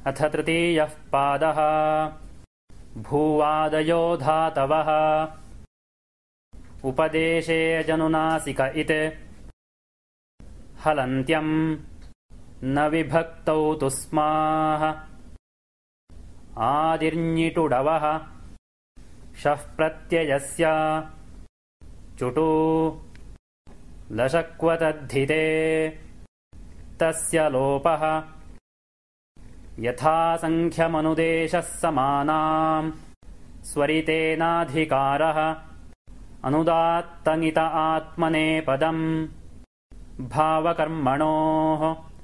अथ तृतीयः पादः। भूवादयो धातवः। उपदेशे जनुनासिक इति हलन्त्यम् न विभक्तौ तु स्माः। आदिर्ञिटुडवः शः प्रत्ययस्य चुटु लशक्वतद्धिते तस्य लोपः। यथासङ्ख्यमनुदेशः समानाम् स्वरितेनाधिकारः। अनुदात्तङित आत्मनेपदम् भावकर्मणोः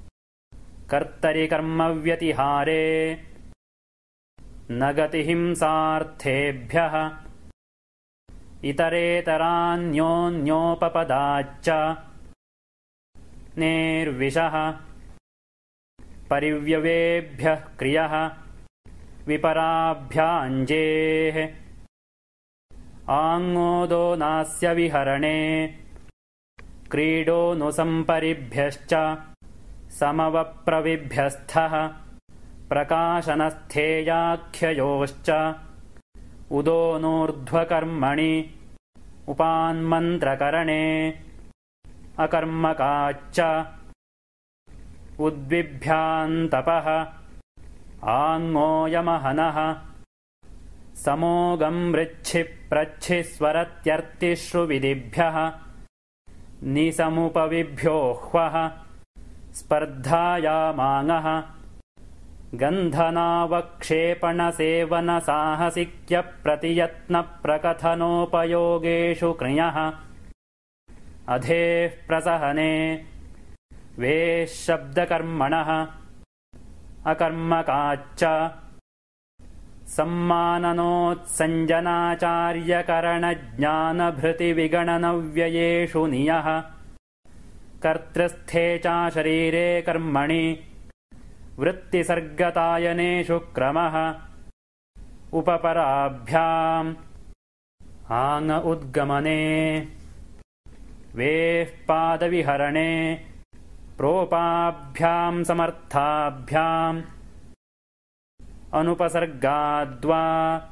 कर्तरिकर्मव्यतिहारे न गतिहिंसार्थेभ्यः। इतरेतरान्योन्योपपदाच्च निर्विशः। परिव्यवेभ्यः क्रियः विपराभ्याञ्जेः। आङ्गोदो नास्य विहरणे क्रीडोऽनुसम्परिभ्यश्च समवप्रविभ्यस्थः। प्रकाशनस्थेयाख्ययोश्च उदोऽनूर्ध्वकर्मणि उपान्मन्त्रकरणे अकर्मकाच्च उद्विभ्यान्तपः। आङ्गोऽयमहनः समोगम् मृच्छिप्रच्छिस्वरत्यर्तिश्रुविधिभ्यः निसमुपविभ्योह्वः। स्पर्धायामाङः गन्धनावक्षेपणसेवनसाहसिक्यप्रतियत्नप्रकथनोपयोगेषु कृञः। अधेः प्रसहने वेः शब्दकर्मणः अकर्मकाच्च सम्माननोत्सञ्जनाचार्यकरणज्ञानभृतिविगणनव्ययेषु नियः। कर्तृस्थे चाशरीरे कर्मणि वृत्तिसर्गतायनेषु क्रमः। उपपराभ्याम् आङ उद्गमने वेः पादविहरणे प्रोपाभ्याम् समर्थाभ्याम् अनुपसर्गाद्वा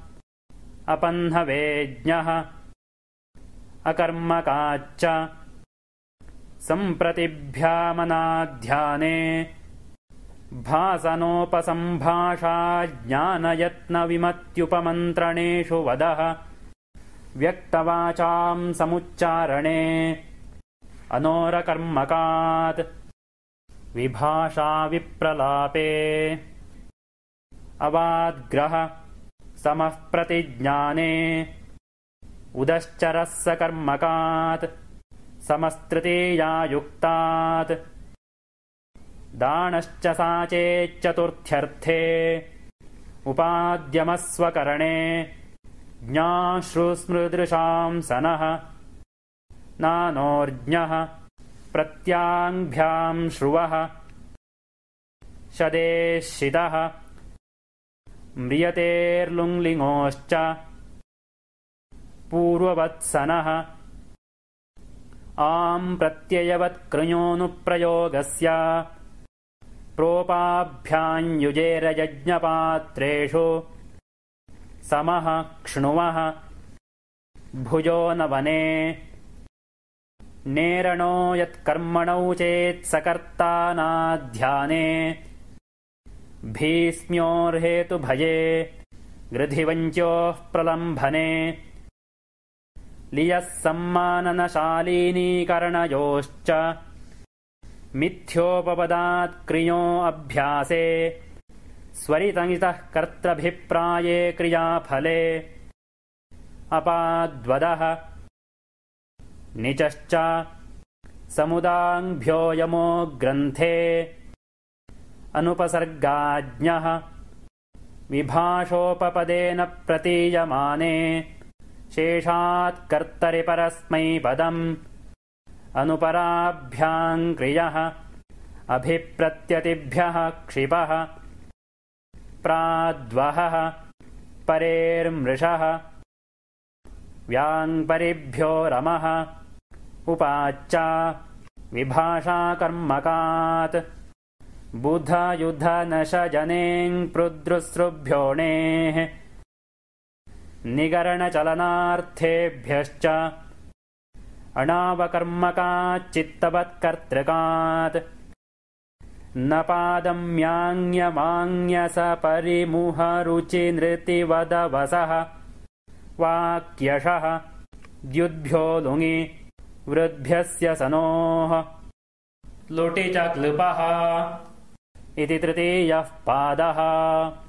अपह्नवेज्ञः। अकर्मकाच्च सम्प्रतिभ्यामनाध्याने भासनोपसम्भाषाज्ञानयत्नविमत्युपमन्त्रणेषु वदः। व्यक्तवाचाम् समुच्चारणे अनोरकर्मकात् विभाषाविप्रलापे। अवाद्ग्रह समः प्रतिज्ञाने उदश्चरः सकर्मकात् समस्तृतीयायुक्तात्। दानश्च साचेच्चतुर्थ्यर्थे उपाद्यमस्वकरणे ज्ञाश्रुस्मृदृशाम् सनः। नानोर्ज्ञः प्रत्याङ्भ्याम् श्रुवः शदेशितः। म्रियतेर्लुङ्लिङोश्च पूर्ववत्सनः। आम् प्रत्ययवत्कृञोऽनुप्रयोगस्य प्रोपाभ्याञ्युजेरयज्ञपात्रेषु समः क्ष्णुवः। भुजो न वने नेरणो यत्कर्मणौ चेत्सकर्ता नाध्याने। भीष्म्योर्हेतुभये गृधिवञ्च्योः प्रलम्भने लियः सम्माननशालीनीकरणयोश्च मिथ्योपपदात्क्रियो अभ्यासे स्वरितङितः कर्तृभिप्राये क्रियाफले। अपाद्वदः निचश्च समुदाङ्भ्यो यमो ग्रन्थे अनुपसर्गाज्ञः। विभाषोपपदेन प्रतीयमाने शेषात् कर्तरि परस्मैपदम् अनुपराभ्याम् क्रियः। अभिप्रत्यतिभ्यः क्षिपः प्राद्वहः परेर्मृषः। व्याङ्परिभ्यो रमः उपाच्च विभाषाकर्मकात् बुधायुधनशजनेङ् पृद्रुसृभ्योणेः निगरणचलनार्थेभ्यश्च अणावकर्मकाच्चित्तवत्कर्तृकात् न पादम्याङ्यमाङ्यसपरिमुहरुचिनृतिवदवसः वाक्यशः द्युद्भ्यो लुङि वृद्भ्यस्य सनोः लुटि च क्लृपः इति तृतीयः पादः।